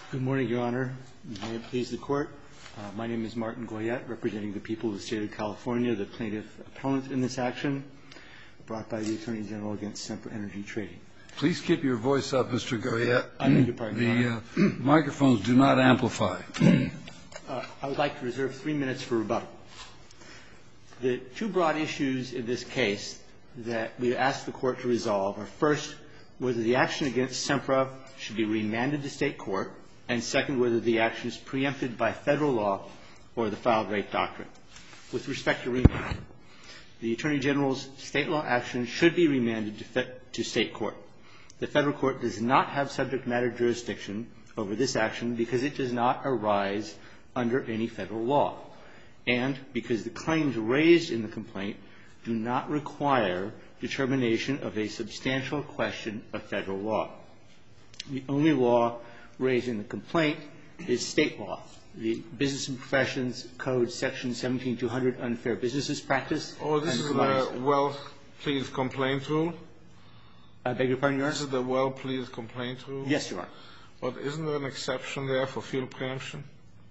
Good morning, Your Honor. May it please the Court. My name is Martin Goyette, representing the people of the State of California, the plaintiff appellant in this action, brought by the Attorney General against Sempra Energy Trading. Please keep your voice up, Mr. Goyette. I beg your pardon, Your Honor. The microphones do not amplify. I would like to reserve 3 minutes for rebuttal. The two broad issues in this case that we ask the Court to resolve are, first, whether the action against Sempra should be remanded to State court, and second, whether the action is preempted by Federal law or the filed rate doctrine. With respect to remand, the Attorney General's State law action should be remanded to State court. The Federal court does not have subject matter jurisdiction over this action because it does not arise under any Federal law, and because the claims raised in the complaint do not require determination of a substantial question of Federal law. The only law raised in the complaint is State law. The Business and Professions Code, Section 17200, Unfair Businesses Practice. Oh, this is the well-pleaded complaint rule? I beg your pardon, Your Honor? This is the well-pleaded complaint rule? Yes, Your Honor. But isn't there an exception there for field preemption?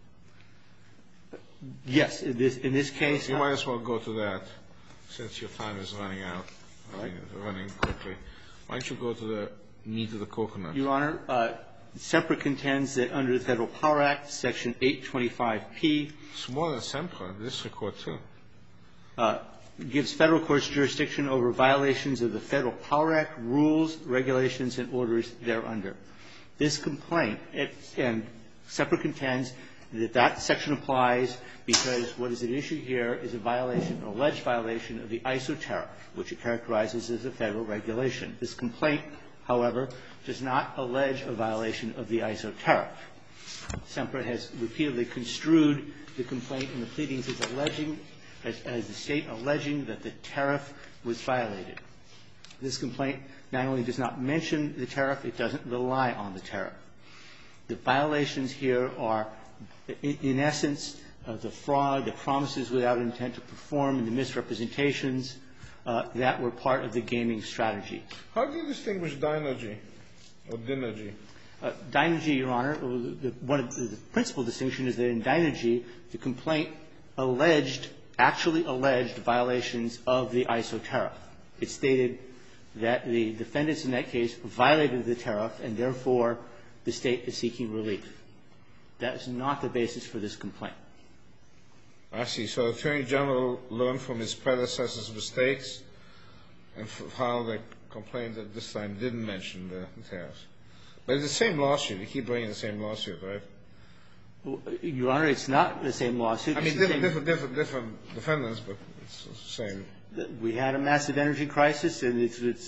Yes. In this case. You might as well go to that, since your time is running out. All right. Running quickly. Why don't you go to the meat of the coconut? Your Honor, Sempra contends that under the Federal Power Act, Section 825P. It's more than Sempra. The district court, too. Gives Federal courts jurisdiction over violations of the Federal Power Act rules, regulations, and orders thereunder. This complaint, and Sempra contends that that section applies because what is at issue here is a violation, an alleged violation of the ISO tariff, which it characterizes as a Federal regulation. This complaint, however, does not allege a violation of the ISO tariff. Sempra has repeatedly construed the complaint in the pleadings as alleging, as the State alleging that the tariff was violated. This complaint not only does not mention the tariff, it doesn't rely on the tariff. The violations here are, in essence, the fraud, the promises without intent to perform, and the misrepresentations that were part of the gaming strategy. How do you distinguish Dynergy or Dynergy? Dynergy, Your Honor, one of the principal distinctions is that in Dynergy, the complaint actually alleged violations of the ISO tariff. It stated that the defendants in that case violated the tariff, and therefore the State is seeking relief. That is not the basis for this complaint. I see. So the Attorney General learned from his predecessor's mistakes and filed a complaint that this time didn't mention the tariffs. But it's the same lawsuit. You keep bringing the same lawsuit, right? Your Honor, it's not the same lawsuit. I mean, different defendants, but it's the same. We had a massive energy crisis, and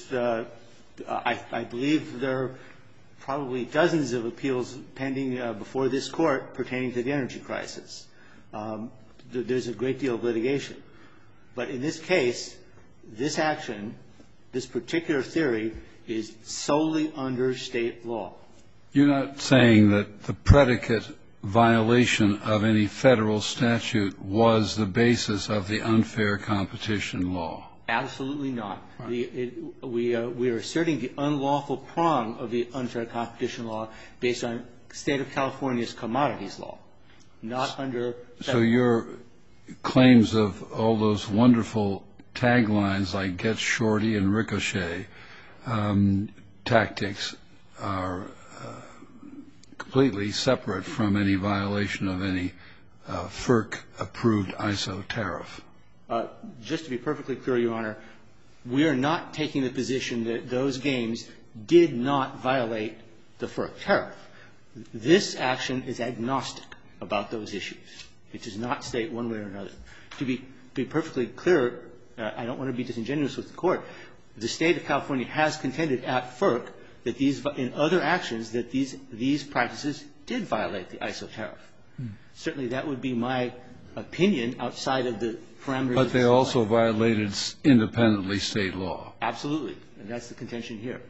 I believe there are probably dozens of appeals pending before this Court pertaining to the energy crisis. There's a great deal of litigation. But in this case, this action, this particular theory, is solely under State law. You're not saying that the predicate violation of any Federal statute was the basis of the unfair competition law? Absolutely not. Right. We are asserting the unlawful prong of the unfair competition law based on State of California's commodities law, not under Federal. So your claims of all those wonderful taglines like get shorty and ricochet tactics are completely separate from any violation of any FERC-approved ISO tariff. Just to be perfectly clear, Your Honor, we are not taking the position that those games did not violate the FERC tariff. This action is agnostic about those issues. It does not state one way or another. To be perfectly clear, I don't want to be disingenuous with the Court. The State of California has contended at FERC that in other actions that these practices did violate the ISO tariff. Certainly that would be my opinion outside of the parameters of the But they also violated independently State law. Absolutely. And that's the contention here.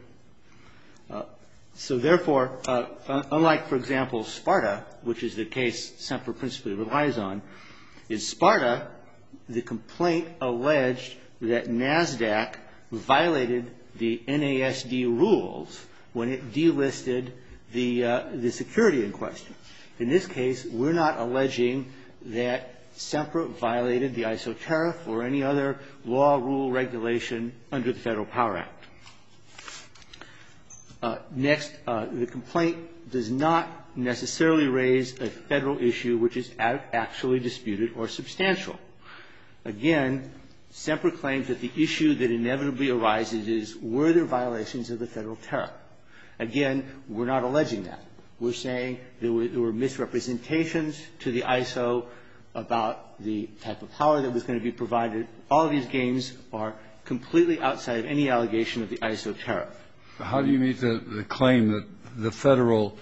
So therefore, unlike, for example, Sparta, which is the case Sempra principally relies on, is Sparta, the complaint alleged that NASDAQ violated the NASD rules when it delisted the security in question. In this case, we're not alleging that SEMPRA violated the ISO tariff or any other law, rule, regulation under the Federal Power Act. Next, the complaint does not necessarily raise a Federal issue which is actually disputed or substantial. Again, SEMPRA claims that the issue that inevitably arises is, were there violations of the Federal tariff? Again, we're not alleging that. We're saying there were misrepresentations to the ISO about the type of power that was going to be provided. All of these gains are completely outside of any allegation of the ISO tariff. How do you meet the claim that the Federal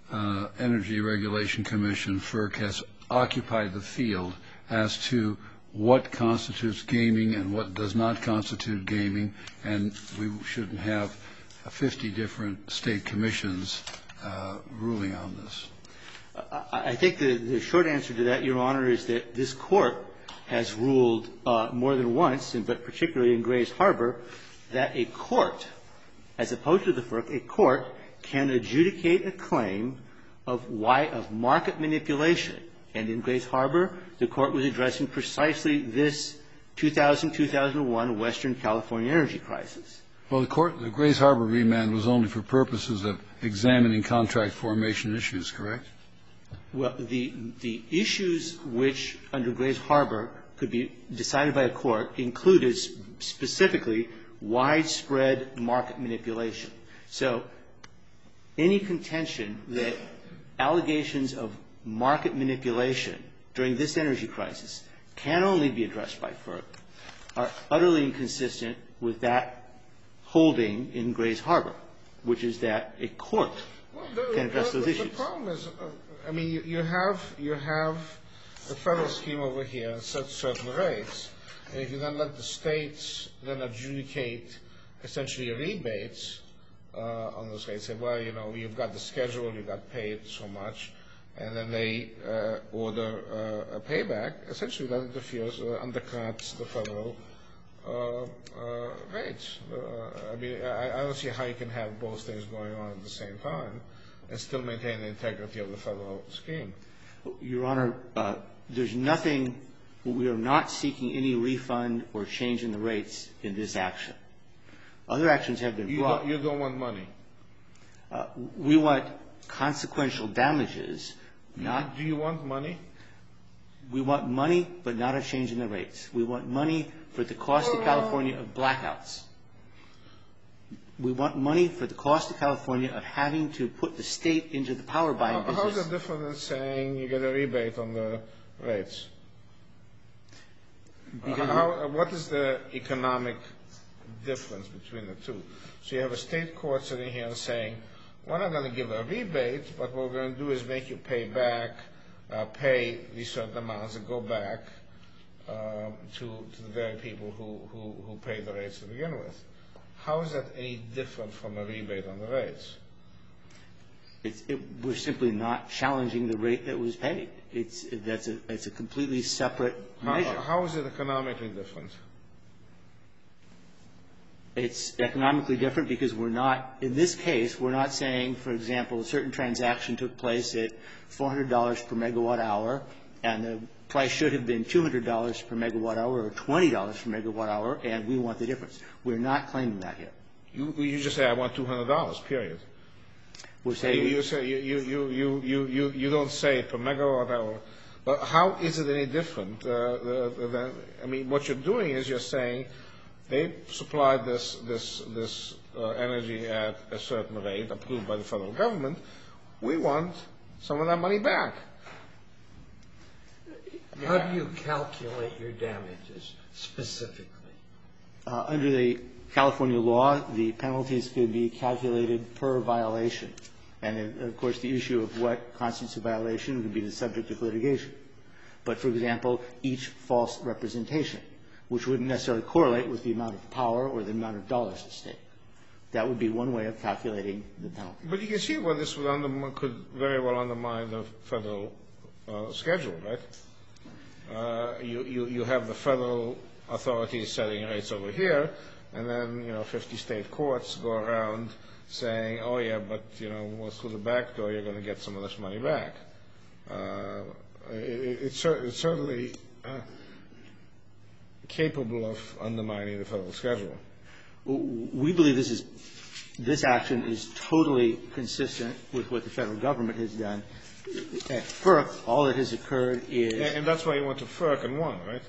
Energy Regulation Commission, FERC, has occupied the field as to what constitutes gaming and what does not constitute gaming, and we shouldn't have 50 different state commissions ruling on this? I think the short answer to that, Your Honor, is that this Court has ruled more than once, but particularly in Grays Harbor, that a court, as opposed to the FERC, a court can adjudicate a claim of market manipulation. And in Grays Harbor, the Court was addressing precisely this 2000-2001 Western California energy crisis. Well, the Grays Harbor remand was only for purposes of examining contract formation issues, correct? Well, the issues which, under Grays Harbor, could be decided by a court included specifically widespread market manipulation. So any contention that allegations of market manipulation during this energy crisis can only be addressed by FERC are utterly inconsistent with that holding in Grays Harbor, which is that a court can address those issues. The problem is, I mean, you have the Federal scheme over here that sets certain rates, and if you then let the states then adjudicate essentially rebates on those rates, say, well, you know, you've got the schedule, you got paid so much, and then they order a payback, essentially that interferes, undercuts the Federal rates. I mean, I don't see how you can have both things going on at the same time and still maintain the integrity of the Federal scheme. Your Honor, there's nothing, we are not seeking any refund or change in the rates in this action. Other actions have been brought. You don't want money? We want consequential damages. Do you want money? We want money, but not a change in the rates. We want money for the cost to California of blackouts. We want money for the cost to California of having to put the state into the power buying business. How is that different than saying you get a rebate on the rates? What is the economic difference between the two? So you have a state court sitting here saying, we're not going to give a rebate, but what we're going to do is make you pay back, pay these certain amounts and go back to the very people who paid the rates to begin with. How is that any different from a rebate on the rates? We're simply not challenging the rate that was paid. It's a completely separate measure. How is it economically different? It's economically different because we're not, in this case, we're not saying, for example, a certain transaction took place at $400 per megawatt hour, and the price should have been $200 per megawatt hour or $20 per megawatt hour, and we want the difference. We're not claiming that here. You just say, I want $200, period. We're saying you don't say per megawatt hour. But how is it any different? I mean, what you're doing is you're saying they supplied this energy at a certain rate approved by the federal government. We want some of that money back. How do you calculate your damages specifically? Under the California law, the penalties could be calculated per violation. And, of course, the issue of what constitutes a violation would be the subject of litigation. But, for example, each false representation, which wouldn't necessarily correlate with the amount of power or the amount of dollars at stake. That would be one way of calculating the penalty. But you can see where this could very well undermine the federal schedule, right? You have the federal authorities setting rates over here, and then 50 state courts go around saying, oh, yeah, but, well, through the back door, you're going to get some of this money back. It's certainly capable of undermining the federal schedule. We believe this action is totally consistent with what the federal government has done. At FERC, all that has occurred is... And that's why you went to FERC and won, right?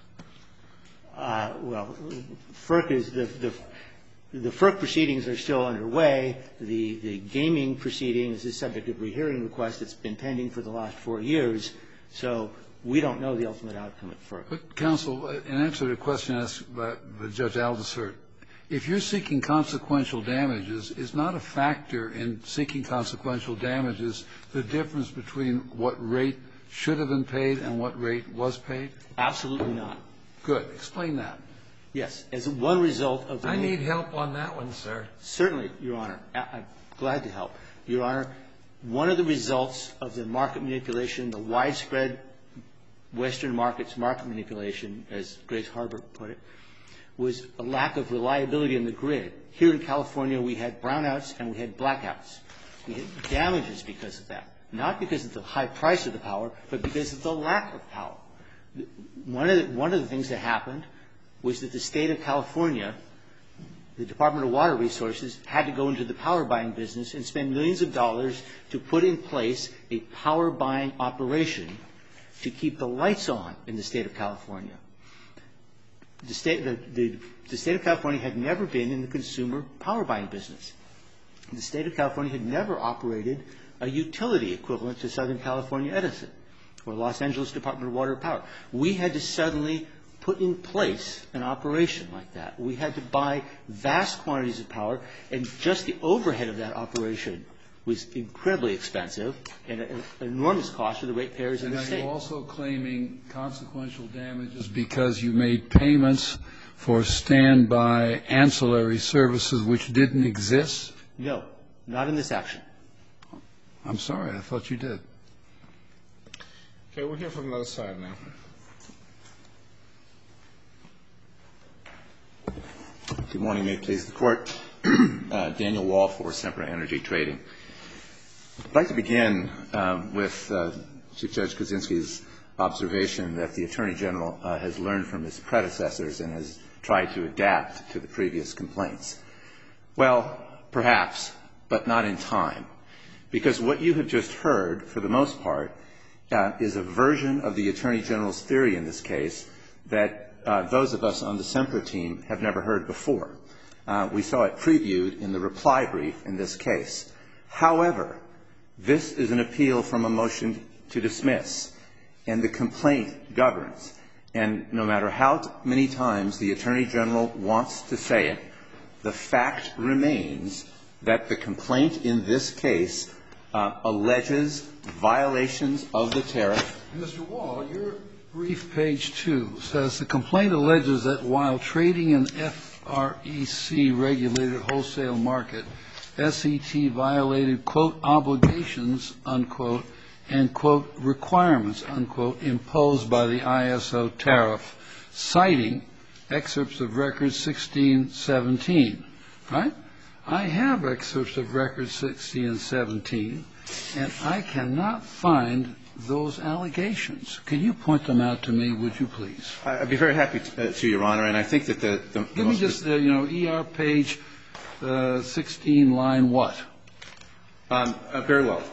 Well, FERC is the FERC proceedings are still underway. The gaming proceedings is subject to rehearing request that's been pending for the last 4 years. So we don't know the ultimate outcome at FERC. But, counsel, in answer to the question asked by Judge Aldiser, if you're seeking consequential damages, is not a factor in seeking consequential damages the difference between what rate should have been paid and what rate was paid? Absolutely not. Good. Explain that. Yes. As one result of the... I need help on that one, sir. Certainly, Your Honor. I'm glad to help. Your Honor, one of the results of the market manipulation, the widespread Western markets market manipulation, as Grace Harbor put it, was a lack of reliability in the grid. Here in California, we had brownouts and we had blackouts. We had damages because of that, not because of the high price of the power, but because of the lack of power. One of the things that happened was that the state of California, the Department of Water Resources, had to go into the power buying business and spend millions of dollars to put in place a power buying operation to keep the lights on in the state of California. The state of California had never been in the consumer power buying business. The state of California had never operated a utility equivalent to Southern California Edison or Los Angeles Department of Water and Power. We had to suddenly put in place an operation like that. We had to buy vast quantities of power, and just the overhead of that operation was incredibly expensive and an enormous cost for the ratepayers in the state. And are you also claiming consequential damages because you made payments for standby ancillary services which didn't exist? No, not in this action. I'm sorry. I thought you did. Okay, we'll hear from the other side now. Good morning. May it please the Court. Daniel Wall for Sempra Energy Trading. I'd like to begin with Chief Judge Kaczynski's observation that the Attorney General has learned from his predecessors and has tried to adapt to the previous complaints. Well, perhaps, but not in time, because what you have just heard, for the most part, is a version of the Attorney General's theory in this case that those of us on the Sempra team have never heard before. We saw it previewed in the reply brief in this case. However, this is an appeal from a motion to dismiss, and the complaint governs. And no matter how many times the Attorney General wants to say it, the fact remains that the complaint in this case alleges violations of the tariff. Mr. Wall, your brief, page 2, says the complaint alleges that while trading in FREC-regulated wholesale market, SET violated, quote, obligations, unquote, and, quote, requirements, unquote, imposed by the ISO tariff, citing excerpts of Record 1617. Right? I have excerpts of Record 16 and 17, and I cannot find those allegations. Can you point them out to me, would you please? I'd be very happy to, Your Honor, and I think that the Give me just, ER page 16, line what? Very well.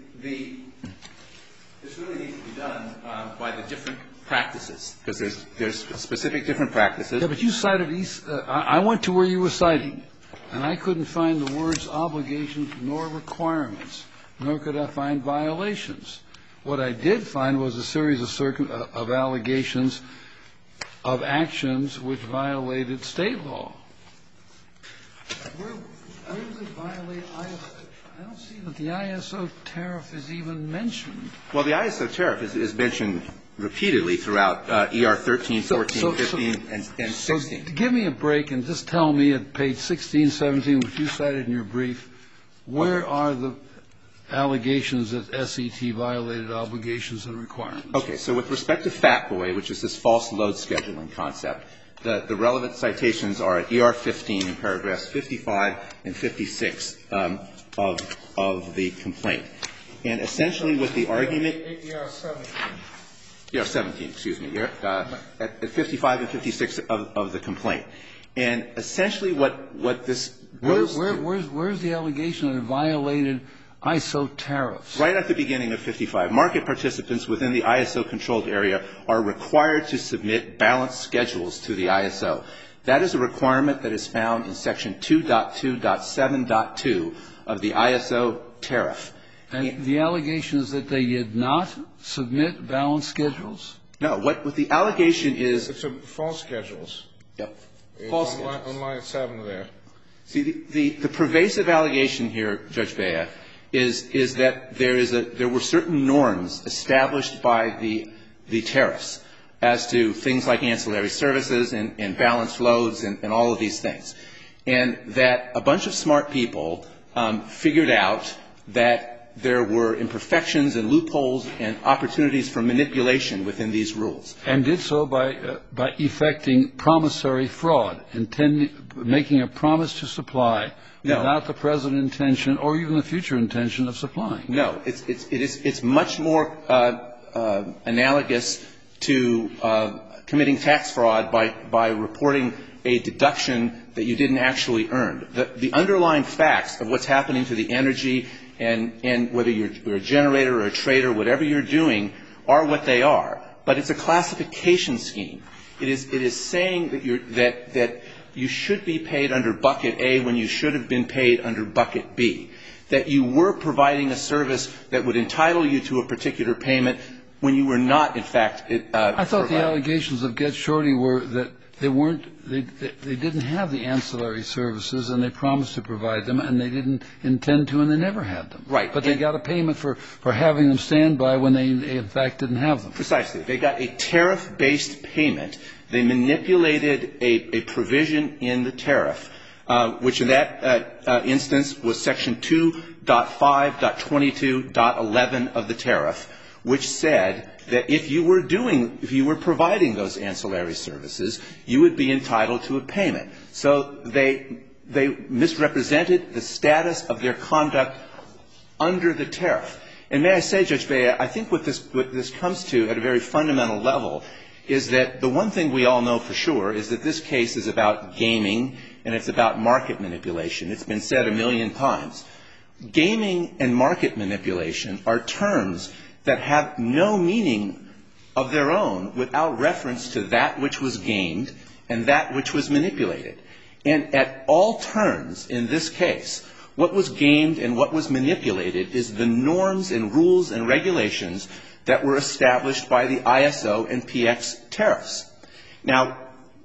This really needs to be done by the different practices, because there's specific different practices. Yeah, but you cited, I went to where you were citing, and I couldn't find the words obligations nor requirements, nor could I find violations. What I did find was a series of allegations of actions which violated state law. Where does it violate ISO? I don't see that the ISO tariff is even mentioned. Well, the ISO tariff is mentioned repeatedly throughout ER 13, 14, 15, and 16. So give me a break and just tell me at page 16, 17, which you cited in your brief, where are the allegations that SET violated obligations and requirements? Okay. So with respect to Fat Boy, which is this false load scheduling concept, The relevant citations are at ER 15 in paragraphs 55 and 56 of the complaint. And essentially what the argument ER 17. ER 17, excuse me, at 55 and 56 of the complaint. And essentially what this goes to. Where's the allegation that it violated ISO tariffs? Right at the beginning of 55. Market participants within the ISO-controlled area are required to submit balanced schedules to the ISO. That is a requirement that is found in Section 2.2.7.2 of the ISO tariff. And the allegation is that they did not submit balanced schedules? No. What the allegation is. It's false schedules. Yep. False schedules. On line 7 there. See, the pervasive allegation here, Judge Bea, is that there were certain norms established by the tariffs as to things like ancillary services and balanced loads and all of these things. And that a bunch of smart people figured out that there were imperfections and loopholes and opportunities for manipulation within these rules. And did so by effecting promissory fraud, making a promise to supply without the present intention or even the future intention of supplying. No. It's much more analogous to committing tax fraud by reporting a deduction that you didn't actually earn. The underlying facts of what's happening to the energy and whether you're a generator or a trader, whatever you're doing, are what they are. But it's a classification scheme. It is saying that you should be paid under bucket A when you should have been paid under bucket B. That you were providing a service that would entitle you to a particular payment when you were not, in fact, I thought the allegations of Get Shorty were that they didn't have the ancillary services and they promised to provide them and they didn't intend to and they never had them. Right. But they got a payment for having them stand by when they in fact didn't have them. Precisely. They got a tariff-based payment. They manipulated a provision in the tariff, which in that instance was Section 2.5.22.11 of the tariff, which said that if you were providing those ancillary services, you would be entitled to a payment. So they misrepresented the status of their conduct under the tariff. And may I say, Judge Bea, I think what this comes to at a very fundamental level is that the one thing we all know for sure is that this case is about gaming and it's about market manipulation. It's been said a million times. Gaming and market manipulation are terms that have no meaning of their own without reference to that which was gamed and that which was manipulated. And at all turns in this case, what was gamed and what was manipulated is the norms and rules and regulations that were established by the ISO and PX tariffs. Now,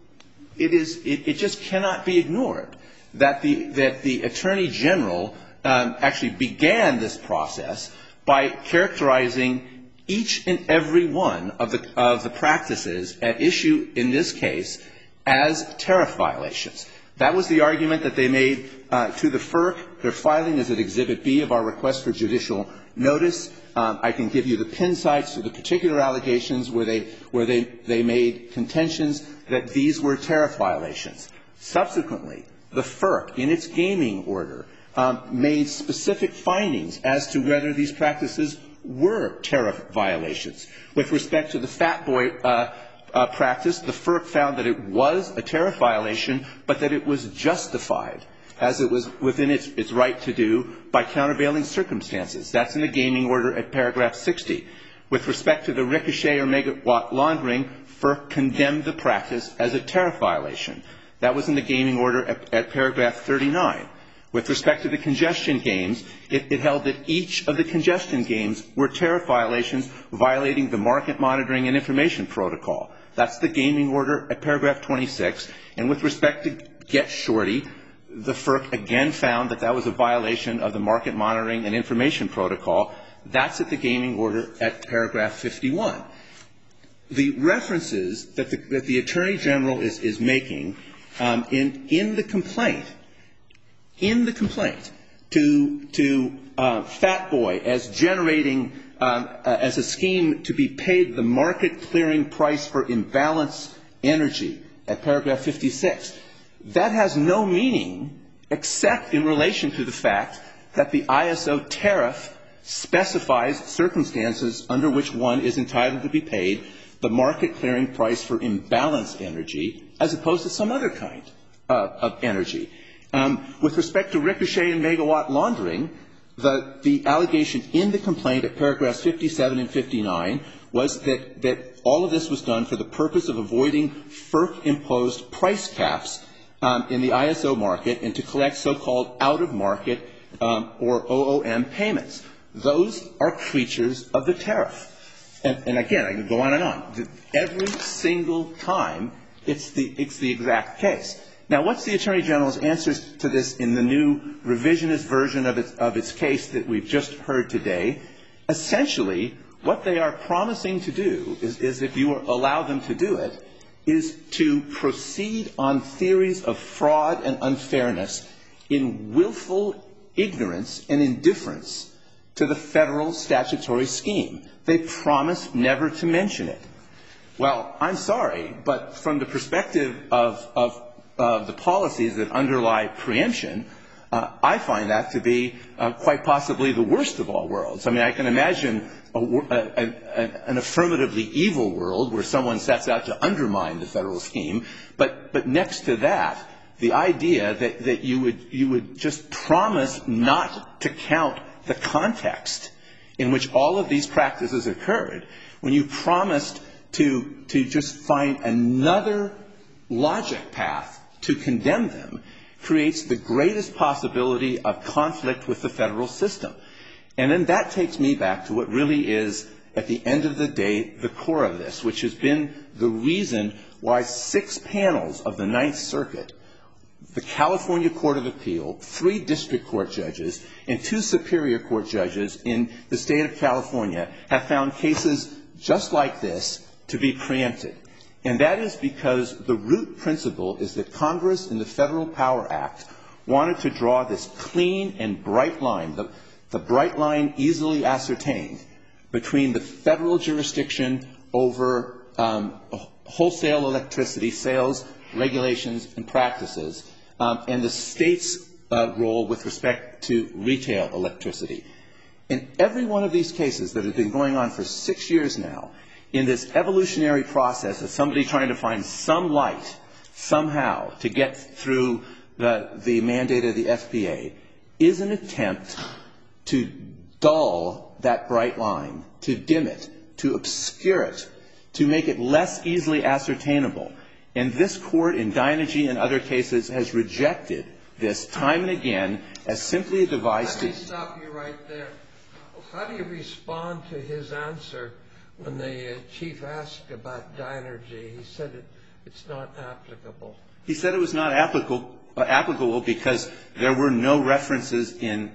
it just cannot be ignored that the Attorney General actually began this process by characterizing each and every one of the practices at issue in this case as tariff violations. That was the argument that they made to the FERC. Their filing is at Exhibit B of our request for judicial notice. I can give you the pin sites to the particular allegations where they made contentions that these were tariff violations. Subsequently, the FERC, in its gaming order, made specific findings as to whether these practices were tariff violations. With respect to the Fat Boy practice, the FERC found that it was a tariff violation, but that it was justified, as it was within its right to do, by countervailing circumstances. That's in the gaming order at paragraph 60. With respect to the ricochet or megawatt laundering, FERC condemned the practice as a tariff violation. That was in the gaming order at paragraph 39. With respect to the congestion games, it held that each of the congestion games were tariff violations violating the market monitoring and information protocol. That's the gaming order at paragraph 26. And with respect to Get Shorty, the FERC again found that that was a violation of the market monitoring and information protocol. That's at the gaming order at paragraph 51. The references that the Attorney General is making in the complaint to Fat Boy as generating as a scheme to be paid the market clearing price for imbalanced energy at paragraph 56. That has no meaning except in relation to the fact that the ISO tariff specifies circumstances under which one is entitled to be paid the market clearing price for imbalanced energy as opposed to some other kind of energy. With respect to ricochet and megawatt laundering, the allegation in the complaint at paragraphs 57 and 59 was that all of this was done for the purpose of avoiding FERC-imposed price caps in the ISO market and to collect so-called out-of-market or OOM payments. Those are creatures of the tariff. And again, I can go on and on. Every single time, it's the exact case. Now, what's the Attorney General's answers to this in the new revisionist version of its case that we've just heard today? Essentially, what they are promising to do is if you allow them to do it, is to proceed on theories of fraud and unfairness in willful ignorance and indifference to the federal statutory scheme. They promise never to mention it. Well, I'm sorry, but from the perspective of the policies that underlie preemption, I find that to be quite possibly the worst of all worlds. I mean, I can imagine an affirmatively evil world where someone sets out to undermine the federal scheme, but next to that, the idea that you would just promise not to count the context in which all of these practices occurred, when you promised to just find another logic path to condemn them, creates the greatest possibility of conflict with the federal system. And then that takes me back to what really is, at the end of the day, the core of this, which has been the reason why 6 panels of the Ninth Circuit, the California Court of Appeal, 3 district court judges, and 2 superior court judges in the state of California have found cases just like this to be preempted. And that is because the root principle is that Congress in the Federal Power Act wanted to draw this clean and bright line, the bright line easily ascertained, between the federal jurisdiction over wholesale electricity sales, regulations, and practices, and the state's role with respect to retail electricity. In every one of these cases that have been going on for 6 years now, in this evolutionary process of somebody trying to find some light somehow to get through the mandate of the FPA, is an attempt to dull that bright line, to dim it, to obscure it, to make it less easily ascertainable. And this Court in Dynegy and other cases has rejected this time and again as simply a device to... Let me stop you right there. How do you respond to his answer when the chief asked about Dynegy? He said it's not applicable. He said it was not applicable because there were no references in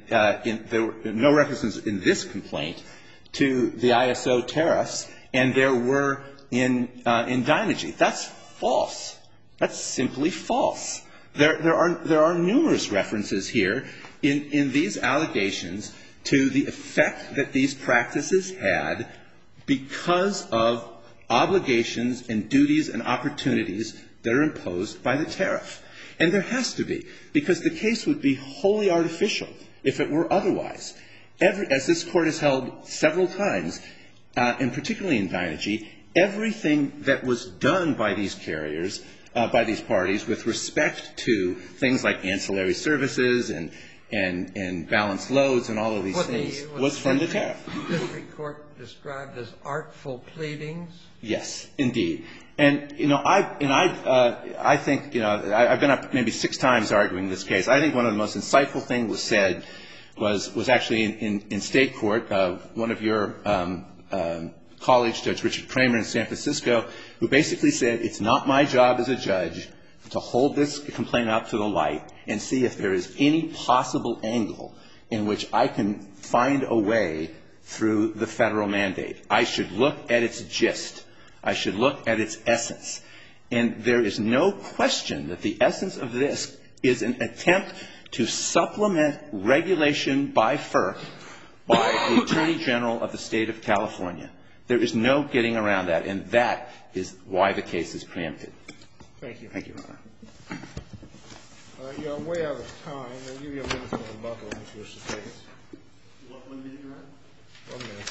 this complaint to the ISO tariffs, and there were in Dynegy. That's false. That's simply false. There are numerous references here in these allegations to the effect that these practices had because of obligations and duties and opportunities that are imposed by the tariff. And there has to be, because the case would be wholly artificial if it were otherwise. As this Court has held several times, and particularly in Dynegy, everything that was done by these carriers, by these parties, with respect to things like ancillary services and balanced loads and all of these things was from the tariff. The district court described as artful pleadings? Yes, indeed. And, I think, I've been up maybe 6 times arguing this case. I think one of the most insightful things was said was actually in state court. One of your colleagues, Judge Richard Kramer in San Francisco, who basically said, it's not my job as a judge to hold this complaint up to the light and see if there is any possible angle in which I can find a way through the federal mandate. I should look at its gist. I should look at its essence. And there is no question that the essence of this is an attempt to supplement regulation by FERC by the Attorney General of the State of California. There is no getting around that, and that is why the case is preempted. Thank you. Thank you, Your Honor. You're way out of time. We'll give you a minute for rebuttal if you wish to take it. 1 minute, Your Honor? 1 minute.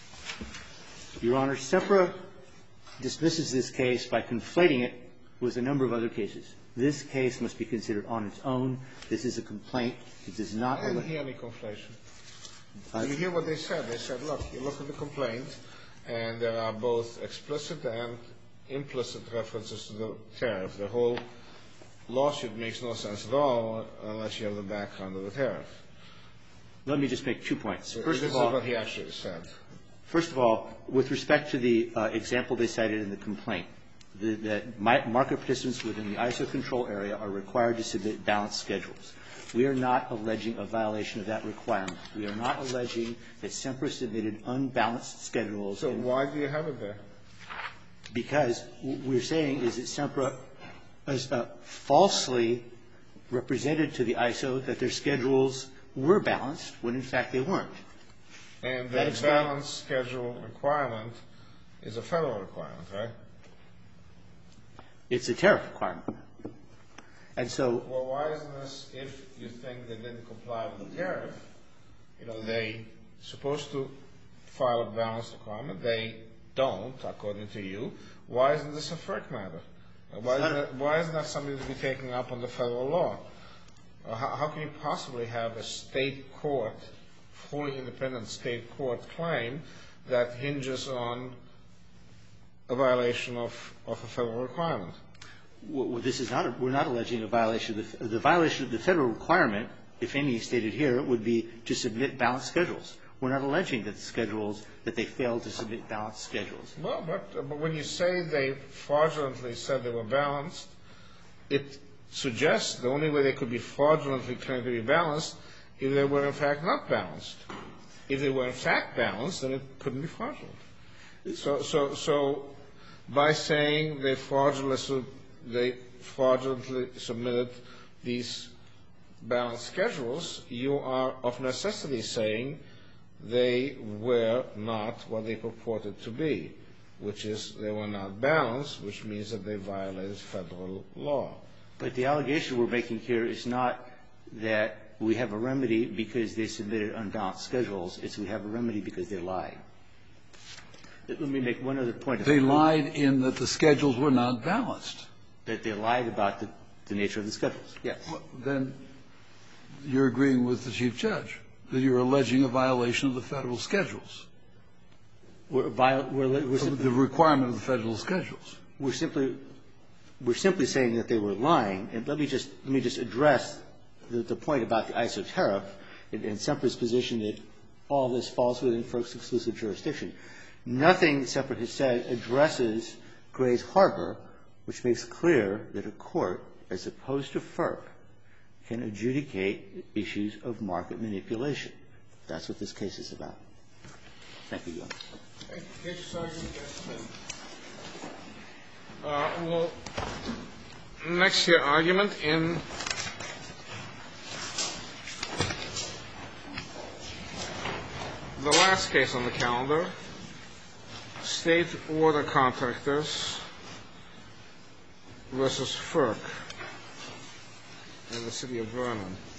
Your Honor, SEPRA dismisses this case by conflating it with a number of other cases. This case must be considered on its own. This is a complaint. It does not... I didn't hear any conflation. You hear what they said. They said, look, you look at the complaint, and there are both explicit and implicit references to the tariff. The whole lawsuit makes no sense at all unless you have the background of the tariff. Let me just make 2 points. This is what he actually said. First of all, with respect to the example they cited in the complaint, that market participants within the ISO control area are required to submit balanced schedules. We are not alleging a violation of that requirement. We are not alleging that SEPRA submitted unbalanced schedules. So why do you have it there? Because what we're saying is that SEPRA has falsely represented to the ISO that their schedules were balanced when, in fact, they weren't. And the balanced schedule requirement is a federal requirement, right? It's a tariff requirement. And so... Well, why isn't this, if you think they didn't comply with the tariff, they're supposed to file a balanced requirement. They don't, according to you. Why isn't this a FERC matter? Why isn't that something to be taken up under federal law? How can you possibly have a state court, fully independent state court claim that hinges on a violation of a federal requirement? Well, this is not we're not alleging a violation of the violation of the federal requirement, if any stated here, would be to submit balanced schedules. We're not alleging that that they failed to submit balanced schedules. Well, but when you say they fraudulently said they were balanced, it suggests the only way they could be fraudulently claimed to be balanced if they were in fact not balanced. If they were in fact balanced, then it couldn't be fraudulent. So by saying they fraudulently submitted these balanced schedules, you are of necessity saying they were not what they purported to be, which is they were not balanced, which means that they violated federal law. But the allegation we're making here is not that we have a remedy because they submitted unbalanced schedules. It's we have a remedy because they lied. Let me make one other point. They lied in that the schedules were not balanced. That they lied about the nature of the schedules. Yes. Then you're agreeing with the Chief Judge that you're alleging a violation of the federal schedules. The requirement of the federal schedules. We're simply saying that they were lying. And let me just address the point about the ISO tariff and SEPRA's position that all this falls within FERC's exclusive jurisdiction. Nothing SEPRA has said addresses Grays Harbor, which makes clear that a court, as opposed to FERC, can adjudicate issues of market manipulation. That's what this case is about. Thank you, Your Honor. Thank you, Case Sergeant. We'll next hear argument in the last case on the calendar, State Water Contractors versus FERC in the city of Vernon.